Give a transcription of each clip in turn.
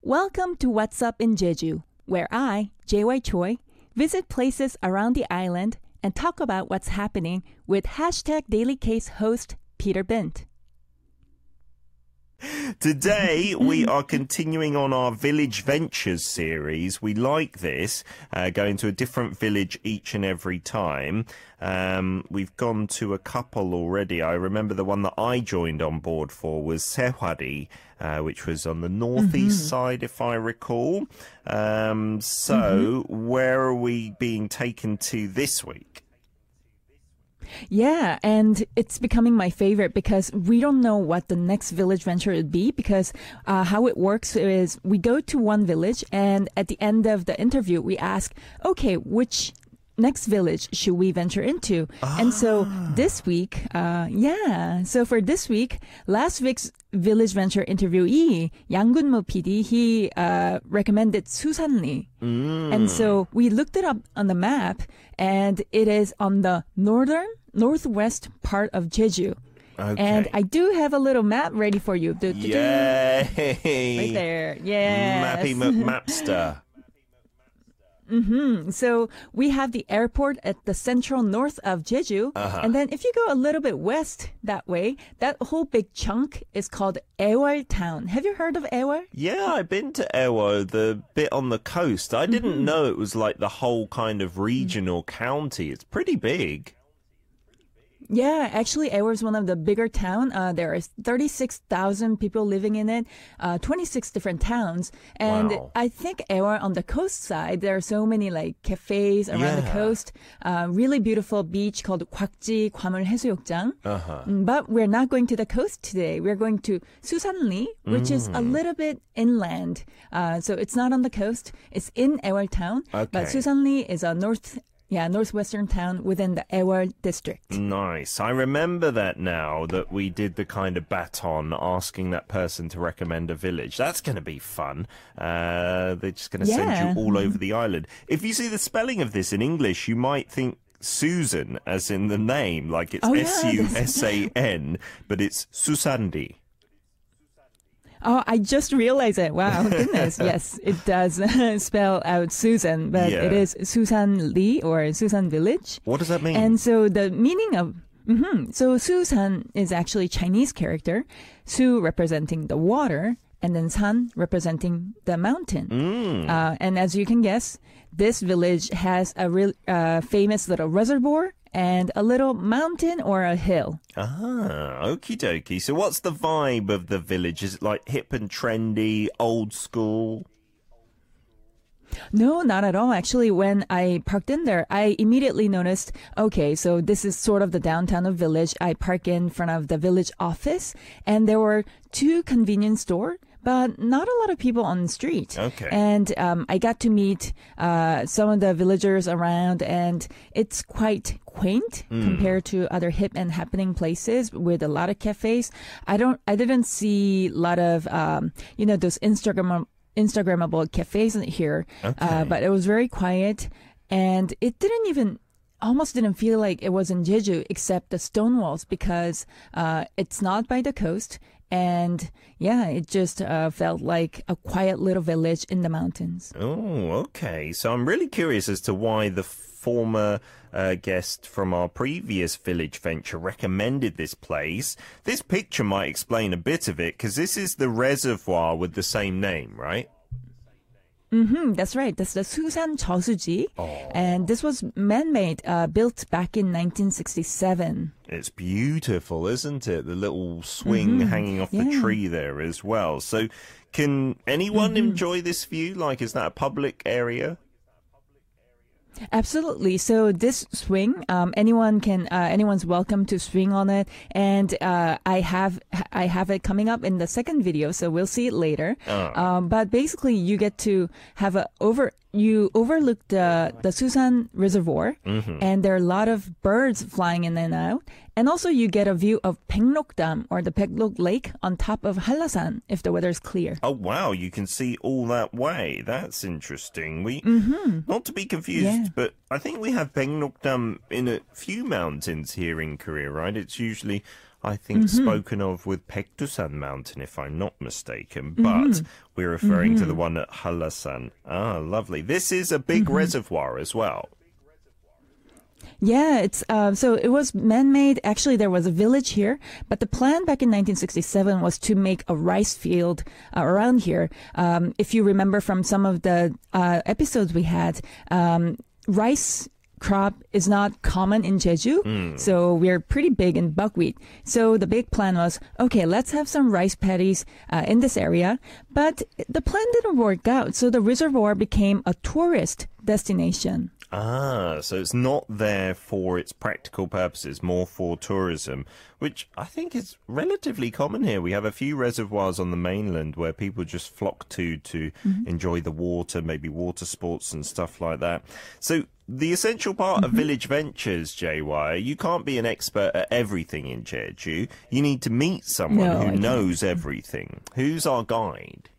Welcome to What's Up in Jeju, where I, JY Choi, visit places around the island and talk about what's happening with hashtag Daily Case host Peter Bint. Today, we are continuing on our Village Ventures series. We like this, going to a different village each and every time. We've gone to a couple already. I remember the one that I joined on board for was Sehwari, which was on the northeast side, if I recall. Where are we being taken to this week? Yeah, and it's becoming my favorite because we don't know what the next village venture would be because how it works is we go to one village and at the end of the interview we ask, okay, which next village should we venture into? And so this week, so for this week, last week's village venture interviewee, Yang Gun-mo PD, he recommended Susanli. And so we looked it up on the map and it is on the northwest part of Jeju. Okay. And I do have a little map ready for you. Yay! Right there. Yes. Mappy Mapster. So we have the airport at the central north of Jeju. And then if you go a little bit west that way, that whole big chunk is called Ewol Town. Have you heard of Ewol? Yeah, I've been to Ewol, the bit on the coast. I didn't know it was like the whole kind of region or county. It's pretty big. Yeah, actually, Ewol is one of the bigger towns. There are 36,000 people living in it, 26 different towns. And Wow. I think Ewol on the coast side, there are so many like cafes around the coast. Really beautiful beach called Gwakji Gwamul 해수욕장. But we're not going to the coast today. We're going to Susanli, which is a little bit inland. So it's not on the coast. It's in Ewol town. Okay. But Susanli is a northwestern town within the Ewol district. Nice. I remember that now, that we did the kind of baton asking that person to recommend a village. That's going to be fun. They're just going to send you all over the island. If you see the spelling of this in English, you might think Susan, as in the name, like it's Susan, but it's Susandi. Oh, I just realized it. Wow, goodness. Yes, it does spell out Susan, but it is Susan Li or Susan Village. What does that mean? And so the meaning of so Susan is actually Chinese character, Su representing the water, and then San representing the mountain. And as you can guess, this village has a real famous little reservoir and a little mountain or a hill. Okie dokie. So what's the vibe of the village? Is it like hip and trendy, old school? No, not at all. Actually, when I parked in there, I immediately noticed, okay, so this is sort of the downtown of village. I park in front of the village office and there were 2 convenience stores, but not a lot of people on the street. Okay. And I got to meet some of the villagers around, and it's quite quaint compared to other hip and happening places with a lot of cafes. I didn't see a lot of those Instagrammable cafes in here, but it was very quiet, and it almost didn't feel like it was in Jeju, except the stone walls, because it's not by the coast. And it just felt like a quiet little village in the mountains. Oh, okay. So I'm really curious as to why the former guest from our previous village venture recommended this place. This picture might explain a bit of it, because this is the reservoir with the same name, right? That's right. That's the Susan 저수지. And this was man-made, built back in 1967. It's beautiful, isn't it? The little swing hanging off the tree there as well. So can anyone enjoy this view? Like, is that a public area? Absolutely. So this swing, anyone's welcome to swing on it. And I have it coming up in the second video, so we'll see it later. But basically, you get to have you overlook the Susan Reservoir, and there are a lot of birds flying in and out. And also you get a view of Baekloek Dam, or the Baekloek Lake, on top of Hallasan if the weather's clear. Oh, wow. You can see all that way. That's interesting. Not to be confused, but I think we have Baekloek Dam in a few mountains here in Korea, right? It's usually I think, spoken of with Paektusan Mountain, if I'm not mistaken. But we're referring to the one at Hallasan. Ah, lovely. This is a big reservoir as well. Yeah, it's so it was man-made. Actually, there was a village here, but the plan back in 1967 was to make a rice field around here. If you remember from some of the episodes we had, rice crop is not common in Jeju, so we're pretty big in buckwheat. So the big plan was, okay, let's have some rice paddies in this area. But the plan didn't work out, so the reservoir became a tourist destination. Ah, so it's not there for its practical purposes, more for tourism, which I think is relatively common here. We have a few reservoirs on the mainland where people just flock to enjoy the water, maybe water sports and stuff like that. So the essential part of Village Ventures, JY, you can't be an expert at everything in Jeju. You need to meet someone who knows everything. Who's our guide?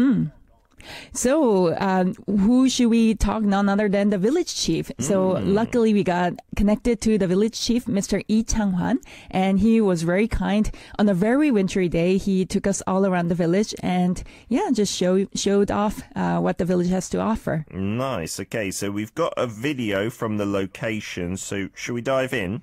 So, who should we talk? None other than the village chief. So, luckily we got connected to the village chief, Mr. Lee Chang-hwan, and he was very kind. On a very wintry day, he took us all around the village and, just showed off what the village has to offer. Nice. Okay, so we've got a video from the location. So, should we dive in?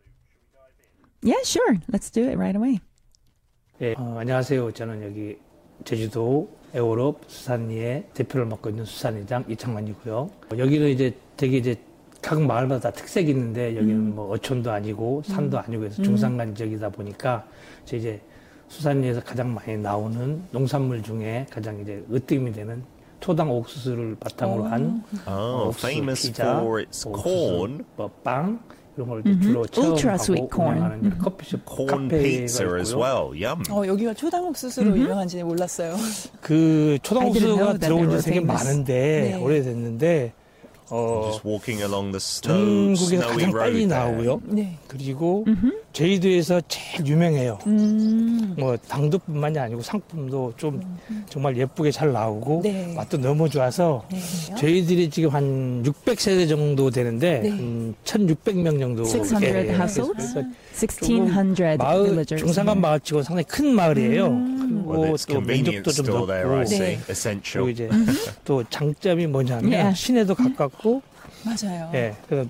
Yeah, sure. Let's do it right away. 네, 안녕하세요. 저는 여기 제주도 에어롭 수산리의 대표를 맡고 있는 수산회장 이창만이고요. 여기는 이제 되게 이제 각 마을마다 특색이 있는데 여기는 뭐 어촌도 아니고 산도 아니고 해서 중산간 지역이다 보니까 이제 수산리에서 가장 많이 나오는 농산물 중에 가장 이제 으뜸이 되는 초당 옥수수를 바탕으로 한 옥수수 famous 피자, for its 옥수수 corn. 빵 이런 걸 주로 Ultra sweet 체험하고 corn. 운영하는 커피숍 Corn 카페가 pizza as 있고요. well. Yum. 여기가 초당 옥수수로 유명한지 몰랐어요. 그 초당 I didn't know 옥수수가 that 들어온 they 지 되게 were famous. 많은데 네. 오래됐는데 Just walking along the snowy 중국에서 가장 빨리 road there. 나오고요. 네. 그리고 제주도에서 제일 유명해요. 뭐 당도뿐만이 아니고 상품도 좀 정말 예쁘게 잘 나오고 네. 맛도 너무 좋아서 네. 저희들이 지금 한 600세대 정도 되는데 네. 1,600명 정도 600 households? 그래서 1600 마을 villagers. 중산간 마을치고 상당히 큰 마을이에요. Well, 그리고 it's 또 convenience 면적도 좀 store there, I 넓고 see. 네. Essential. 그리고 이제 또 장점이 뭐냐면 Yeah. 시내도 가깝고 맞아요. 예, 그래서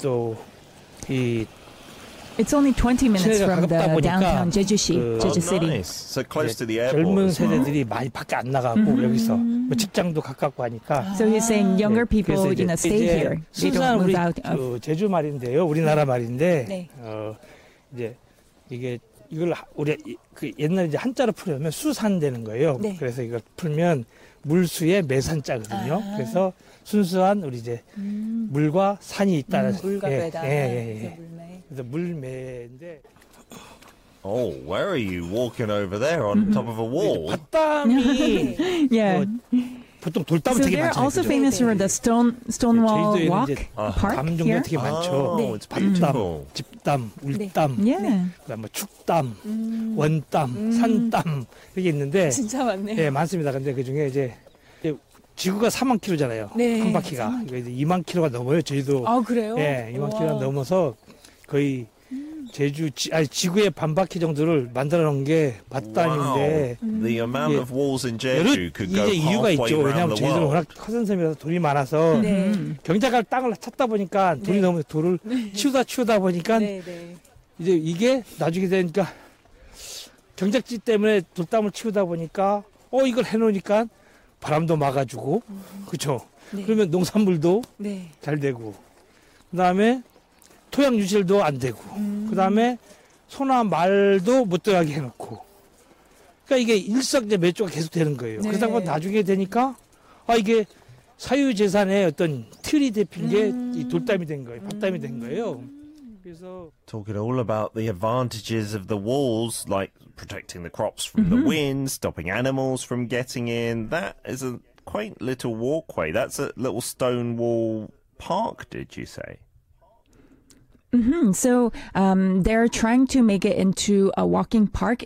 또이 It's only 20 minutes 시내가 from the 가깝다 보니까 downtown Jeju-si, 그- Jeju City. Nice. So close to the airport. 젊은 as well. 세대들이 많이 밖에 안 나가고 여기서 뭐 직장도 가깝고 하니까 So he's saying younger 네, people, 그래서 stay 이제 here. They 순수한 don't 우리 move out of. 그 제주 말인데요, 우리나라 말인데 네. 이제 이걸 우리 그 옛날에 이제 한자로 풀으면 수산 되는 거예요. 네. 그래서 이걸 풀면 물수의 매산자거든요. 그래서 순수한 우리 이제 물과 산이 있다는 물과 배다. 예. 물매. 그래서 물매인데 Oh, where are you walking over there on top of a wall? 밭담이 Yeah. 보통 돌담은 So 되게 they're 많잖아요. also 그죠? famous for the Stonewall 제주도에는 Walk 이제 Park 담 종류가 here. 되게 많죠. Oh, it's beautiful. 집담, 울담, Yeah. 그다음 뭐 축담, 원담, 산담 이게 있는데 진짜 많네요. 예, 많습니다. 근데 그 중에 이제 지구가 4만 킬로잖아요. 네, 한 바퀴가. 이거 이제 2만 킬로가 넘어요. 제주도. 아, 그래요? 예, 2만 우와. 킬로가 넘어서 거의 지구의 반 바퀴 정도를 만들어 놓은 게 밭담인데 The amount 예, of walls in 여러 Jeju could go 이제 이유가 halfway 있죠. around 왜냐하면 the 제주도는 world. 워낙 커선 섬이라서 돌이 많아서 네. 경작할 땅을 찾다 보니까 돌이 네. 너무 돌을 치우다 보니까 네, 네. 이제 이게 나중에 되니까 경작지 때문에 돌담을 치우다 보니까 이걸 해놓으니까 바람도 막아주고 그렇죠. 네. 그러면 농산물도 네. 잘 되고 그다음에 토양 유실도 안 되고 그다음에 소나 말도 못 들어가게 해놓고 그러니까 이게 일석이조가 계속 되는 거예요. 네. 그러다 보면 나중에 되니까 이게 사유재산의 어떤 틀이 잡힌 게 이 돌담이 된 거예요. 밭담이 된 거예요. 그래서 Talking all about the advantages of the walls, like protecting the crops from the wind, stopping animals from getting in. That is a quaint little walkway. That's a little stone wall park, did you say? So they're trying to make it into a walking park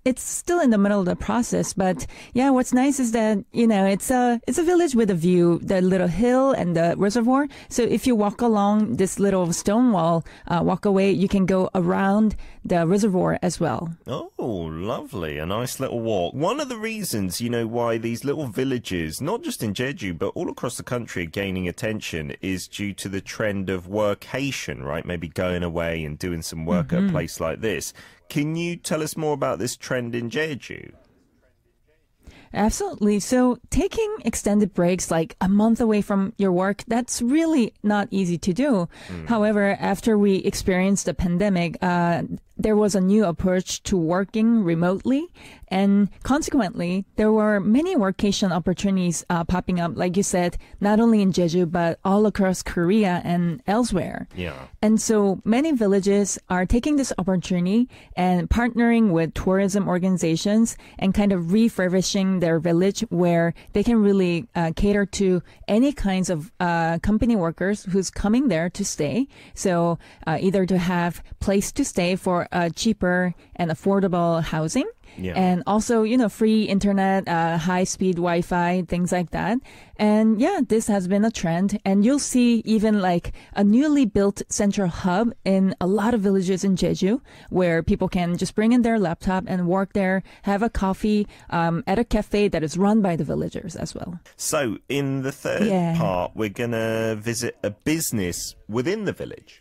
it's still in the middle of the process. But yeah, what's nice is that, it's a village with a view, the little hill and the reservoir. So if you walk along this little stone wall, walk-away, you can go around the reservoir as well. Oh, lovely. A nice little walk. One of the reasons, why these little villages, not just in Jeju, but all across the country are gaining attention is due to the trend of workation, right? Maybe going away and doing some work at a place like this. Can you tell us more about this trend in Jeju? Absolutely. So taking extended breaks like a month away from your work, that's really not easy to do. However, after we experienced the pandemic, there was a new approach to working remotely. And consequently, there were many workation opportunities popping up, like you said, not only in Jeju, but all across Korea and elsewhere. Yeah. And so many villages are taking this opportunity and partnering with tourism organizations and kind of refurbishing their village where they can really cater to any kinds of company workers who's coming there to stay. So either to have place to stay for cheaper and affordable housing. Yeah. And also, free internet, high-speed Wi-Fi, things like that. And yeah, this has been a trend. And you'll see even like a newly built central hub in a lot of villages in Jeju where people can just bring in their laptop and work there, have a coffee at a cafe that is run by the villagers as well. So in the third part, we're going to visit a business within the village.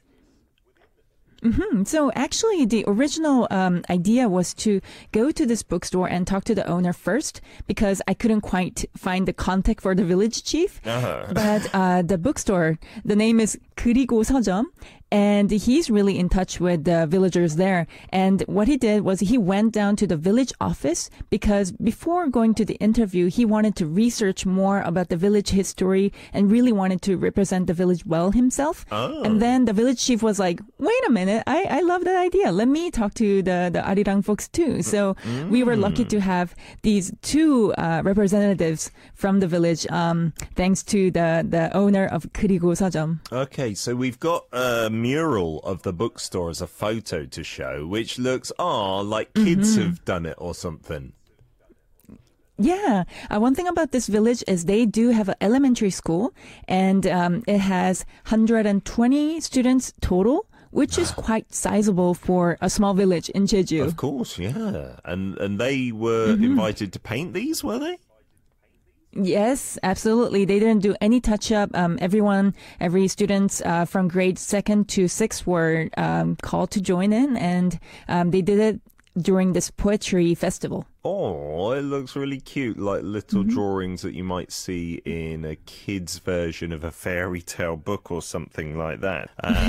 So actually, the original idea was to go to this bookstore and talk to the owner first because I couldn't quite find the contact for the village chief. But the bookstore, the name is 그리고 서점. And he's really in touch with the villagers there. And what he did was he went down to the village office because before going to the interview, he wanted to research more about the village history and really wanted to represent the village well himself. Oh. And then the village chief was like, wait a minute, I love that idea. Let me talk to the Arirang folks too. So we were lucky to have these two representatives from the village thanks to the owner of 그리고 서점. Okay, so we've got a mural of the bookstore as a photo to show, which looks, like kids have done it or something. Yeah. One thing about this village is they do have an elementary school, and it has 120 students total, which is quite sizable for a small village in Jeju. Of course, yeah. And they were invited to paint these, were they? Yes, absolutely. They didn't do any touch-up. Every students from grade 2nd to 6th were called to join in, and they did it during this poetry festival. Oh, it looks really cute, like little drawings that you might see in a kid's version of a fairy tale book or something like that.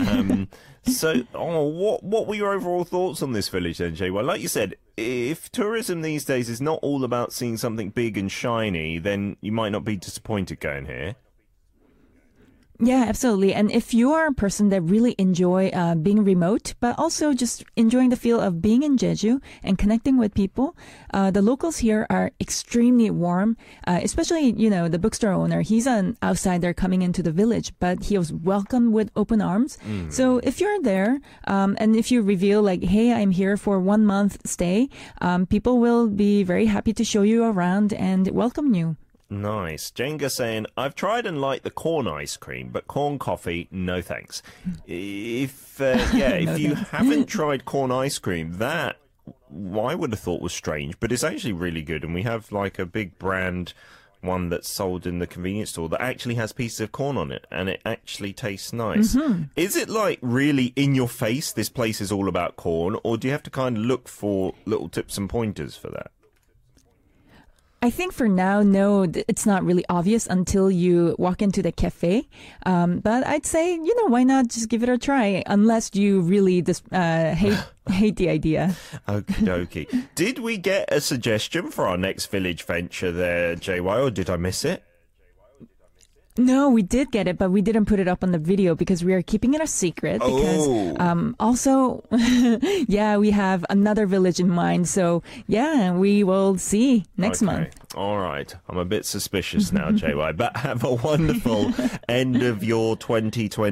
What were your overall thoughts on this village then, Jay? Well, like you said, if tourism these days is not all about seeing something big and shiny, then you might not be disappointed going here. Yeah, absolutely. And if you are a person that really enjoy being remote, but also just enjoying the feel of being in Jeju and connecting with people, the locals here are extremely warm, especially, the bookstore owner. He's an outsider coming into the village, but he was welcomed with open arms. So if you're there, and if you reveal like, hey, I'm here for 1 month stay, people will be very happy to show you around and welcome you. Nice. Jenga saying, I've tried and liked the corn ice cream, but corn coffee, no thanks. If you haven't tried corn ice cream, that I would have thought was strange, but it's actually really good. And we have like a big brand one that's sold in the convenience store that actually has pieces of corn on it, and it actually tastes nice. Is it like really in your face, this place is all about corn, or do you have to kind of look for little tips and pointers for that? I think for now, no, it's not really obvious until you walk into the cafe. But I'd say, why not just give it a try, unless you really just hate the idea. Okie dokie. Did we get a suggestion for our next village venture there, JY, or did I miss it? No, we did get it, but we didn't put it up on the video because we are keeping it a secret. Because also, we have another village in mind. So, we will see next month. All right. I'm a bit suspicious now, JY, but have a wonderful end of your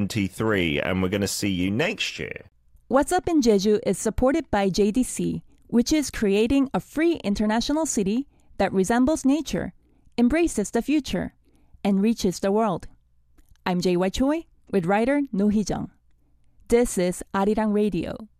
2023, and we're going to see you next year. What's Up in Jeju is supported by JDC. which is creating a free international city that resembles nature, embraces the future, and reaches the world. I'm JY Choi with writer No Hee-jung. This is Arirang Radio.